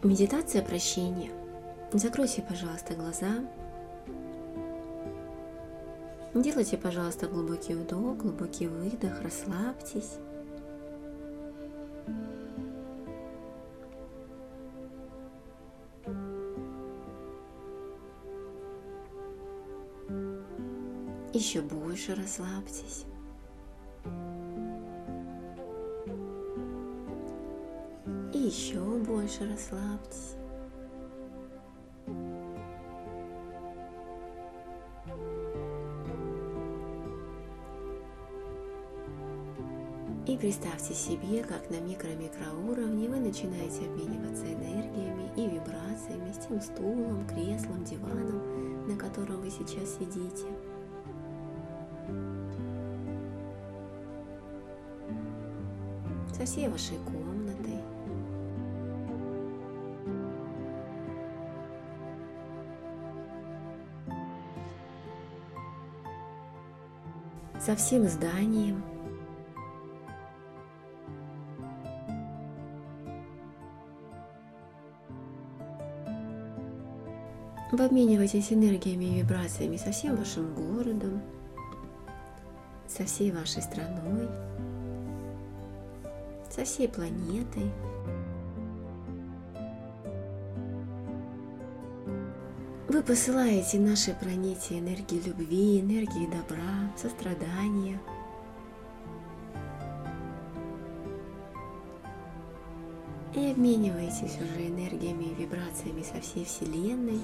Медитация прощения. Закройте, пожалуйста, глаза. Делайте, пожалуйста, глубокий вдох, глубокий выдох, расслабьтесь. Еще больше расслабьтесь. И еще больше расслабьтесь. И представьте себе, как на микро-микроуровне вы начинаете обмениваться энергиями и вибрациями с тем стулом, креслом, диваном, на котором вы сейчас сидите. Со всей вашей комнатой. Со всем зданием. Вы обмениваетесь энергиями и вибрациями со всем вашим городом, со всей вашей страной, со всей планетой. Вы посылаете нашей планете энергии любви, энергии добра, сострадания. И обмениваетесь уже энергиями и вибрациями со всей Вселенной.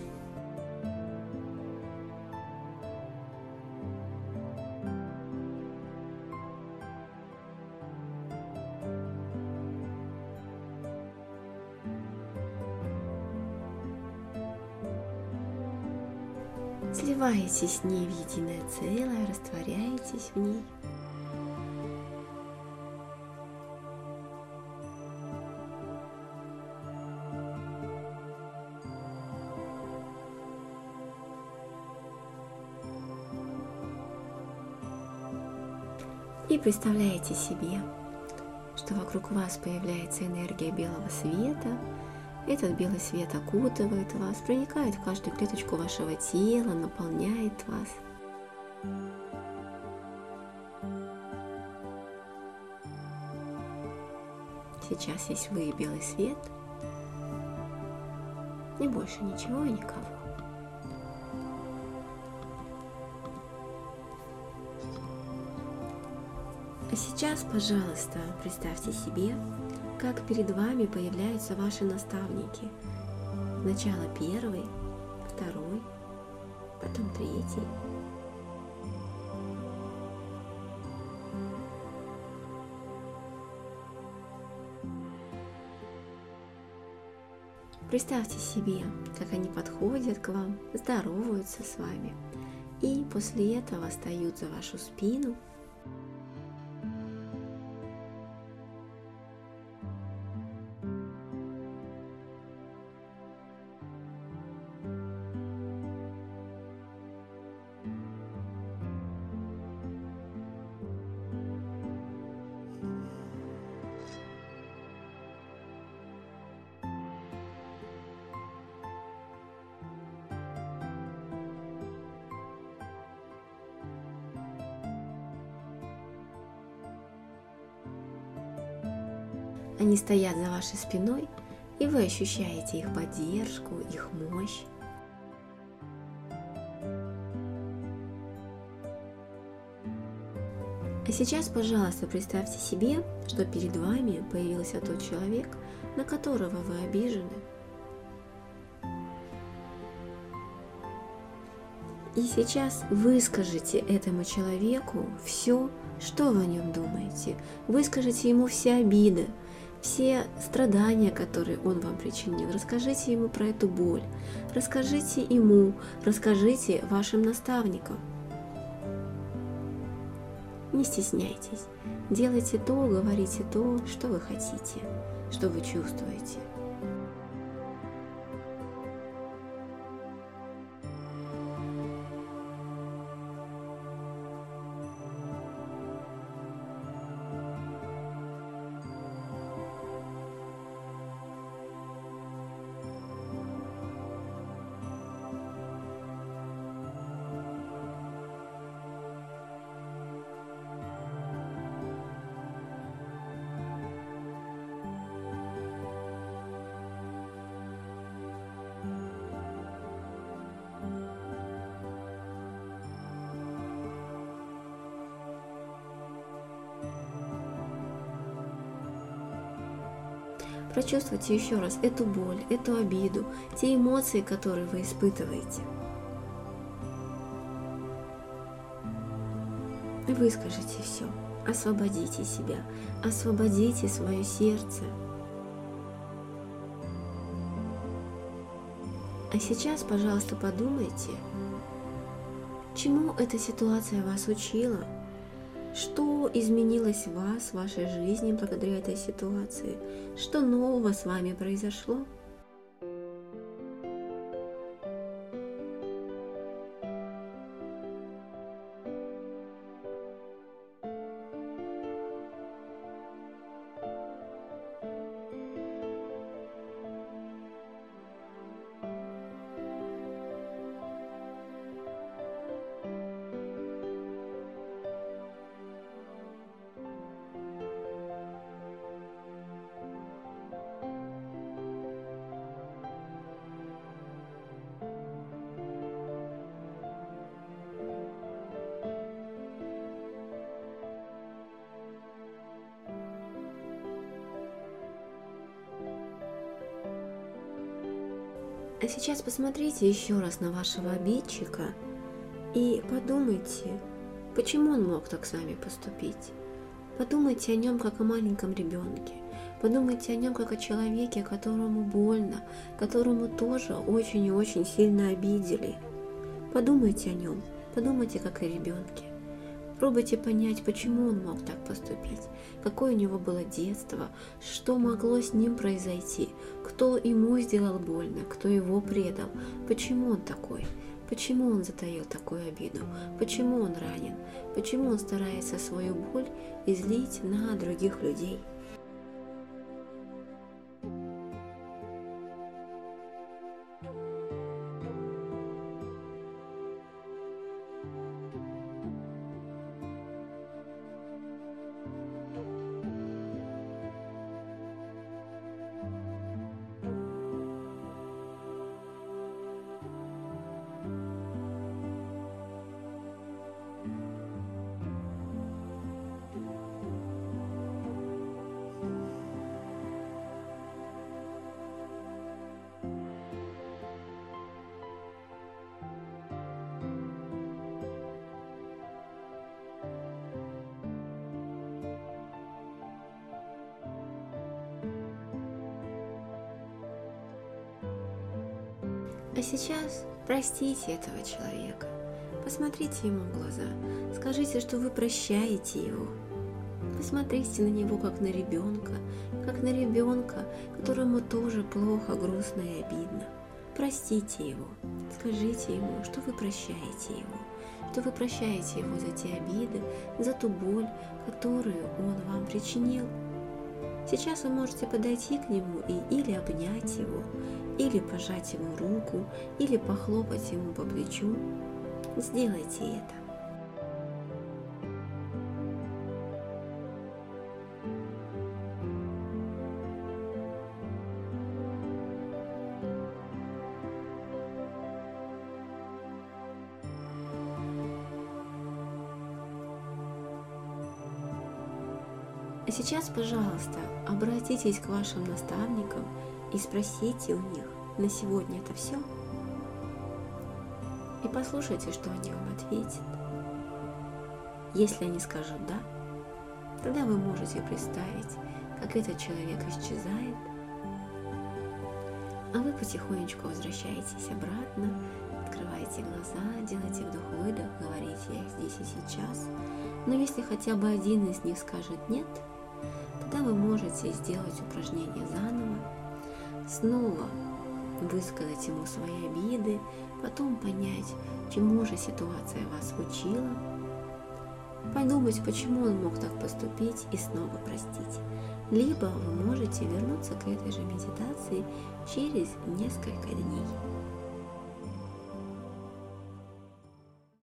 Сливаетесь с ней в единое целое, растворяетесь в ней. И представляете себе, что вокруг вас появляется энергия белого света. Этот белый свет окутывает вас, проникает в каждую клеточку вашего тела, наполняет вас. Сейчас есть вы и белый свет, и больше ничего и никого. А сейчас, пожалуйста, представьте себе, как перед вами появляются ваши наставники. Сначала первый, второй, потом третий. Представьте себе, как они подходят к вам, здороваются с вами, и после этого встают за вашу спину. Они стоят за вашей спиной, и вы ощущаете их поддержку, их мощь. А сейчас, пожалуйста, представьте себе, что перед вами появился тот человек, на которого вы обижены. И сейчас выскажите этому человеку все, что вы о нем думаете. Выскажите ему все обиды, все страдания, которые он вам причинил. Расскажите ему про эту боль. Расскажите ему, расскажите вашим наставникам. Не стесняйтесь. Делайте то, говорите то, что вы хотите, что вы чувствуете. Прочувствуйте еще раз эту боль, эту обиду, те эмоции, которые вы испытываете. Выскажите все, освободите себя, освободите свое сердце. А сейчас, пожалуйста, подумайте, чему эта ситуация вас учила, что изменилось в вас, в вашей жизни благодаря этой ситуации, что нового с вами произошло. А сейчас посмотрите еще раз на вашего обидчика и подумайте, почему он мог так с вами поступить. Подумайте о нем как о маленьком ребенке. Подумайте о нем как о человеке, которому больно, которому тоже очень и очень сильно обидели. Подумайте о нем, подумайте как о ребенке. Пробуйте понять, почему он мог так поступить, какое у него было детство, что могло с ним произойти, кто ему сделал больно, кто его предал, почему он такой, почему он затаил такую обиду, почему он ранен, почему он старается свою боль излить на других людей. А сейчас простите этого человека, посмотрите ему в глаза, скажите, что вы прощаете его. Посмотрите на него как на ребенка, которому тоже плохо, грустно и обидно. Простите его, скажите ему, что вы прощаете его за те обиды, за ту боль, которую он вам причинил. Сейчас вы можете подойти к нему и или обнять его, или пожать ему руку, или похлопать ему по плечу. Сделайте это. А сейчас, пожалуйста, обратитесь к вашим наставникам и спросите у них, на сегодня это все? И послушайте, что они вам ответят. Если они скажут «да», тогда вы можете представить, как этот человек исчезает, а вы потихонечку возвращаетесь обратно, открываете глаза, делаете вдох-выдох, говорите «я здесь и сейчас». Но если хотя бы один из них скажет «нет», тогда вы можете сделать упражнение заново, снова высказать ему свои обиды, потом понять, чему же ситуация вас учила, подумать, почему он мог так поступить, и снова простить. Либо вы можете вернуться к этой же медитации через несколько дней.